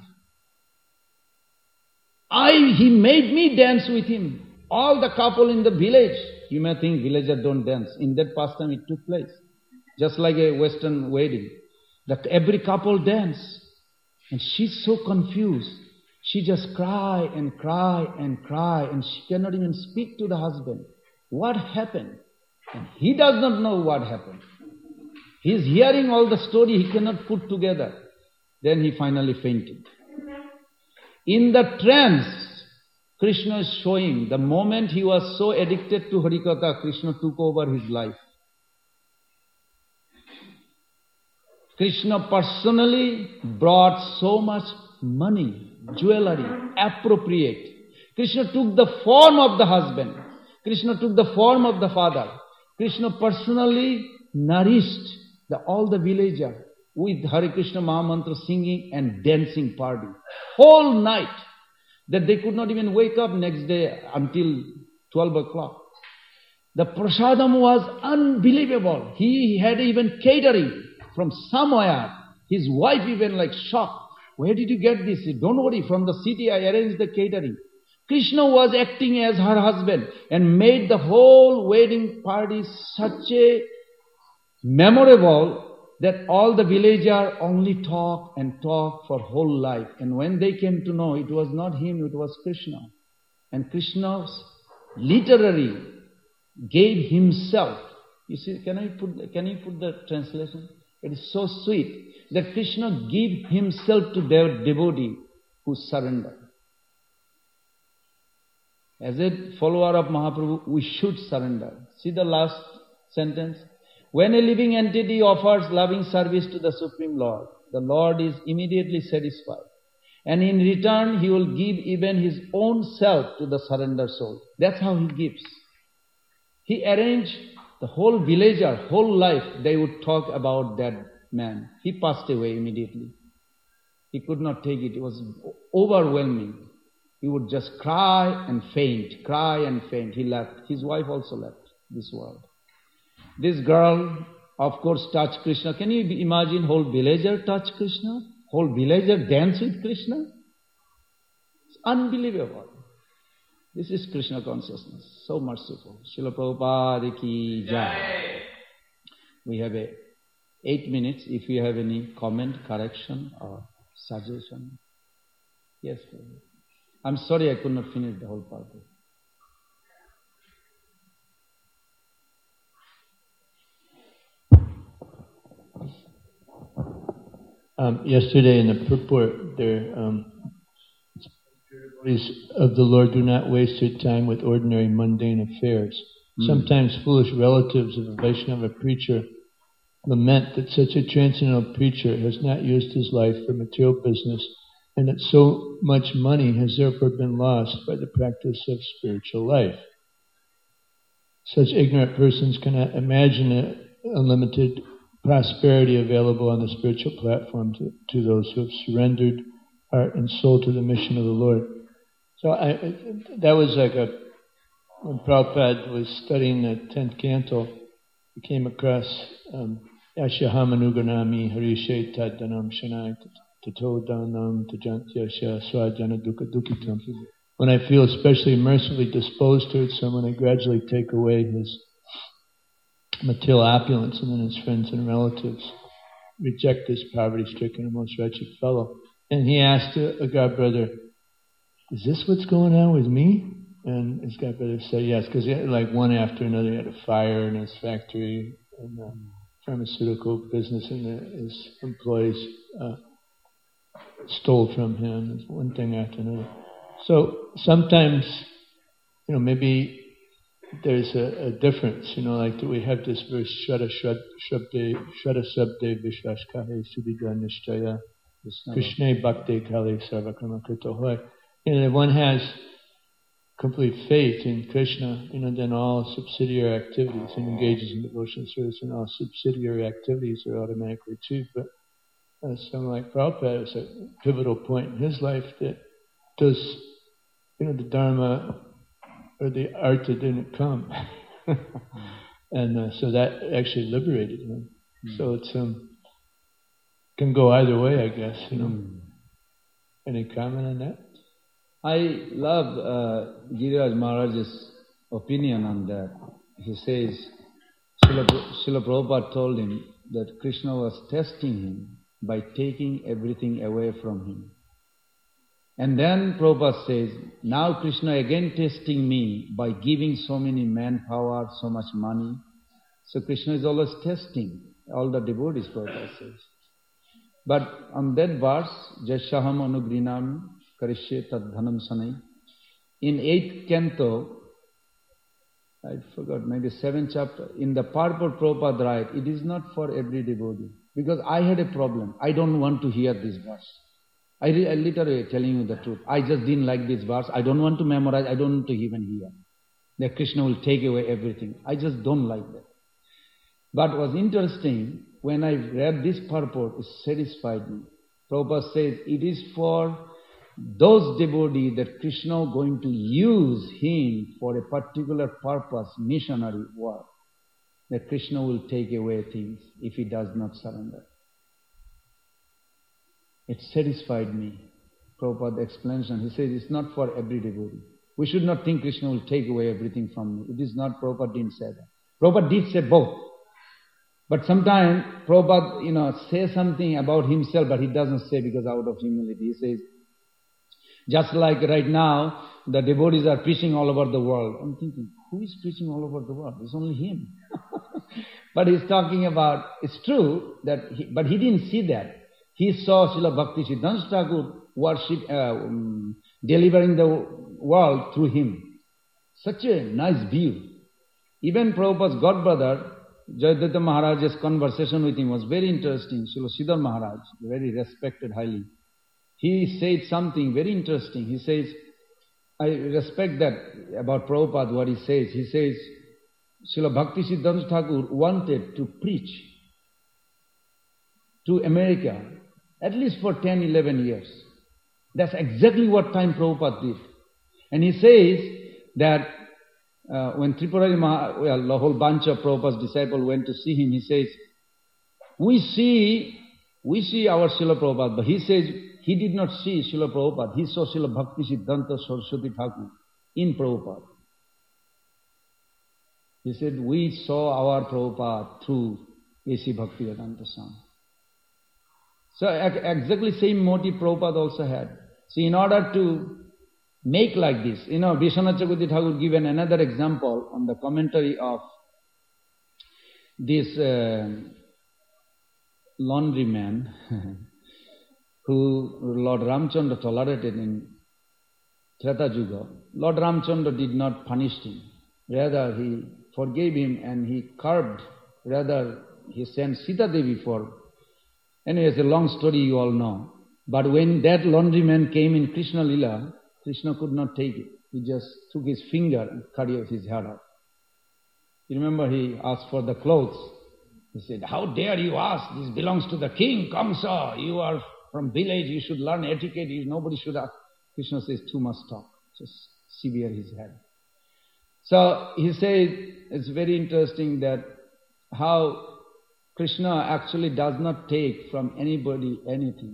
He made me dance with him. All the couple in the village. You may think villagers don't dance. In that pastime it took place. Just like a Western wedding. Every couple danced. And she's so confused. She just cry and cry and cry. And she cannot even speak to the husband. What happened? And he does not know what happened. He is hearing all the story he cannot put together. Then he finally fainted. In the trance, Krishna is showing the moment he was so addicted to Harikatha, Krishna took over his life. Krishna personally brought so much money, jewelry, appropriate. Krishna took the form of the husband. Krishna took the form of the father. Krishna personally nourished all the villagers with Hare Krishna Mahamantra singing and dancing party. Whole night. That they could not even wake up next day until 12 o'clock. The prasadam was unbelievable. He had even catering from somewhere. His wife even like shocked. Where did you get this? Don't worry, from the city I arranged the catering. Krishna was acting as her husband and made the whole wedding party such a memorable that all the villagers only talk and talk for whole life. And when they came to know, it was not him, it was Krishna. And Krishna literally gave himself. You see, can you put the translation? It is so sweet that Krishna gave himself to their devotee who surrendered. As a follower of Mahaprabhu, we should surrender. See the last sentence? When a living entity offers loving service to the Supreme Lord, the Lord is immediately satisfied. And in return, he will give even his own self to the surrendered soul. That's how he gives. He arranged the whole villager, whole life, they would talk about that man. He passed away immediately. He could not take it. It was overwhelming. He would just cry and faint. He left. His wife also left this world. This girl, of course, touched Krishna. Can you imagine whole villager touch Krishna? Whole villager dance with Krishna? It's unbelievable. This is Krishna consciousness. So merciful. Srila Prabhupada ki jai. We have 8 minutes. If you have any comment, correction or suggestion. Yes, Prabhu. I'm sorry I could not finish the whole part. Yesterday in the purport, there devotees of the Lord do not waste their time with ordinary mundane affairs. Sometimes foolish relatives of a Vaishnava preacher lament that such a transcendental preacher has not used his life for material business, and that so much money has therefore been lost by the practice of spiritual life. Such ignorant persons cannot imagine the unlimited prosperity available on the spiritual platform to those who have surrendered heart and soul to the mission of the Lord. So that was like when Prabhupada was studying the 10th canto, he came across Yashahamanuganami Harishe Taddanam Shanai Tato Danam Tajantyasha Swajana Dukha Dukhitam. When I feel especially mercifully disposed towards someone, I gradually take away his material opulence, and then his friends and relatives reject this poverty-stricken and most wretched fellow. And he asked a godbrother, "Is this what's going on with me?" And his godbrother said yes, because like one after another, he had a fire in his factory and pharmaceutical business, and his employees stole from him, one thing after another. So sometimes, maybe there's a difference, like we have this verse, Shraddha Sabde Vishwas Kahe Sudhidra Nishtaya Krishna Bhakti Kali Sarvakarma Krito Hoy. If one has complete faith in Krishna, then all subsidiary activities, and engages in devotional service, and all subsidiary activities are automatically achieved. But someone like Prabhupada, it's a pivotal point in his life that does, the Dharma or the Artha didn't come. And so that actually liberated him. So it's can go either way, I guess, Any comment on that? I love Giriraj Maharaj's opinion on that. He says, Srila Prabhupada told him that Krishna was testing him by taking everything away from him. And then Prabhupada says, now Krishna again testing me by giving so many manpower, so much money. So Krishna is always testing all the devotees, Prabhupada says. But on that verse, Jashaham Anugrinam Karishye Tad Dhanam Sanai, in 8th canto, I forgot, maybe 7th chapter, in the purport Prabhupada writes, it is not for every devotee. Because I had a problem. I don't want to hear this verse. I literally telling you the truth. I just didn't like this verse. I don't want to memorize. I don't want to even hear. That Krishna will take away everything. I just don't like that. But was interesting, when I read this purport, it satisfied me. Prabhupada says, it is for those devotees that Krishna is going to use him for a particular purpose, missionary work. That Krishna will take away things if he does not surrender. It satisfied me. Prabhupada's explanation, he says it's not for every devotee. We should not think Krishna will take away everything from me. It is not, Prabhupada didn't say that. Prabhupada did say both. But sometimes Prabhupada, says something about himself, but he doesn't say because out of humility. He says, just like right now, the devotees are preaching all over the world. I'm thinking, who is preaching all over the world? It's only him. But he's talking about, it's true, but he didn't see that. He saw Srila Bhakti Siddhanta Thakur worship, delivering the world through him. Such a nice view. Even Prabhupada's godbrother, Jayadatta Maharaj's conversation with him was very interesting. Srila Siddhar Maharaj, very respected highly. He said something very interesting. He says, I respect that about Prabhupada, what he says. He says, Srila Bhakti Siddhanta Thakur wanted to preach to America at least for 10, 11 years. That's exactly what time Prabhupada did. And he says that when Tripurari the whole bunch of Prabhupada's disciples went to see him, he says, we see our Srila Prabhupada, but he says he did not see Srila Prabhupada. He saw Srila Bhakti Siddhanta Saraswati Thakur in Prabhupada. He said, we saw our Prabhupada through A.C. Bhaktivedanta Swami. So exactly same motive Prabhupada also had. So in order to make like this, Vishwanath Chakravarti Thakur given another example on the commentary of this laundryman. who Lord Ramchandra tolerated in Treta Yuga, Lord Ramchandra did not punish him. Rather, he forgave him and he curbed, rather he sent Sita Devi for. Anyway, it's a long story you all know. But when that laundryman came in Krishna Lila, Krishna could not take it. He just took his finger and cut his head off. You remember he asked for the clothes. He said, "How dare you ask? This belongs to the king. Come, sir. You are from village. You should learn etiquette. Nobody should ask." Krishna says, "Too much talk." Just sever his head. So he said, it's very interesting that how Krishna actually does not take from anybody anything.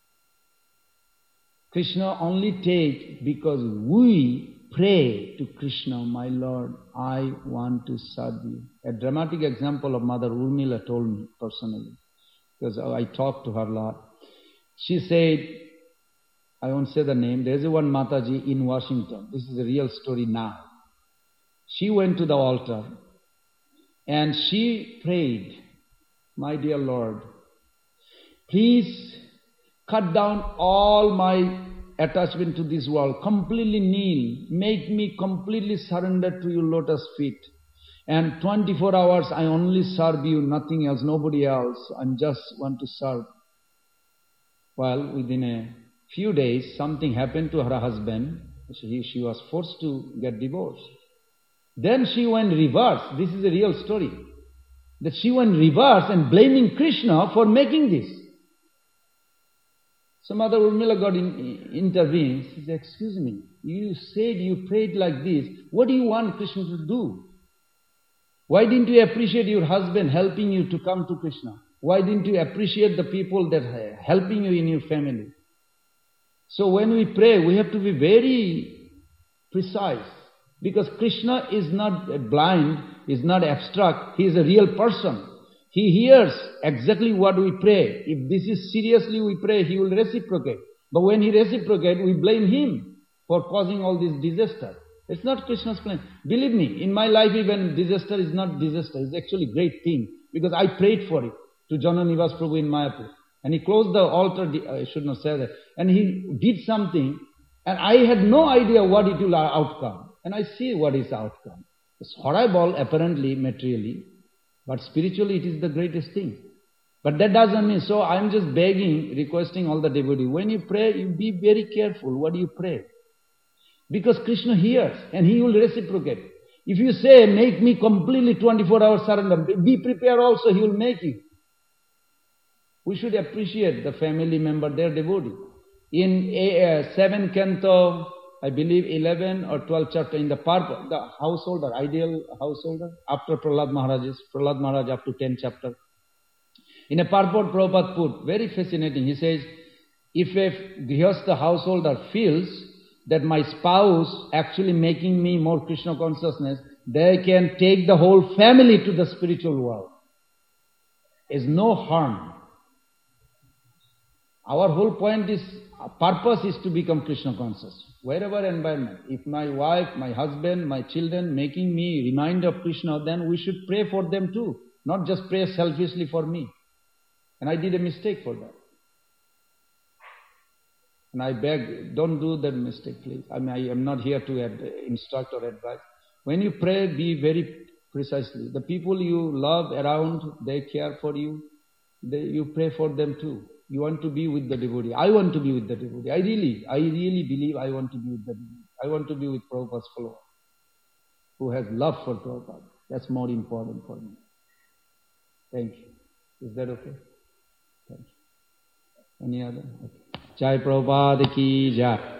Krishna only takes because we pray to Krishna, "My Lord, I want to serve you." A dramatic example of Mother Urmila told me personally, because I talked to her a lot. She said, I won't say the name, there is one Mataji in Washington. This is a real story now. She went to the altar and she prayed, "My dear Lord, please cut down all my attachment to this world, completely kneel, make me completely surrender to your lotus feet. And 24 hours I only serve you, nothing else, nobody else. I just want to serve." Well, within a few days, something happened to her husband. She was forced to get divorced. Then she went reverse. This is a real story. That she went reverse and blaming Krishna for making this. So Mother Urmila got intervened. She said, "Excuse me, you said you prayed like this. What do you want Krishna to do? Why didn't you appreciate your husband helping you to come to Krishna? Why didn't you appreciate the people that are helping you in your family?" So when we pray, we have to be very precise. Because Krishna is not blind, is not abstract, he is a real person. He hears exactly what we pray. If this is seriously we pray, he will reciprocate. But when he reciprocates, we blame him for causing all this disaster. It's not Krishna's plan. Believe me, in my life even disaster is not disaster. It's actually a great thing. Because I prayed for it to Jananivas Prabhu in Mayapur. And he closed the altar, I should not say that. And he did something, and I had no idea what it will outcome. And I see what is the outcome. It's horrible, apparently, materially. But spiritually, it is the greatest thing. But that doesn't mean, so I'm just begging, requesting all the devotees, when you pray, you be very careful what you pray. Because Krishna hears, and he will reciprocate. If you say, "Make me completely 24 hours surrender," be prepared also, he will make you. We should appreciate the family member, their devotee. In 7 canto, I believe 11 or 12 chapter in the householder, ideal householder, after Prahlad Maharaj up to 10 chapter. In a purport Prabhupada put, very fascinating, he says, if a Grihastha householder feels that my spouse actually making me more Krishna consciousness, they can take the whole family to the spiritual world. There's no harm. Our whole point is, purpose is to become Krishna conscious. Wherever environment, if my wife, my husband, my children making me remind of Krishna, then we should pray for them too. Not just pray selfishly for me. And I did a mistake for that. And I beg, don't do that mistake, please. I am not here to instruct or advise. When you pray, be very precisely. The people you love around, they care for you. You pray for them too. You want to be with the devotee. I want to be with the devotee. I really believe I want to be with the devotee. I want to be with Prabhupada's follower, who has love for Prabhupada. That's more important for me. Thank you. Is that okay? Thank you. Any other? Okay. Jai Prabhupada ki jai.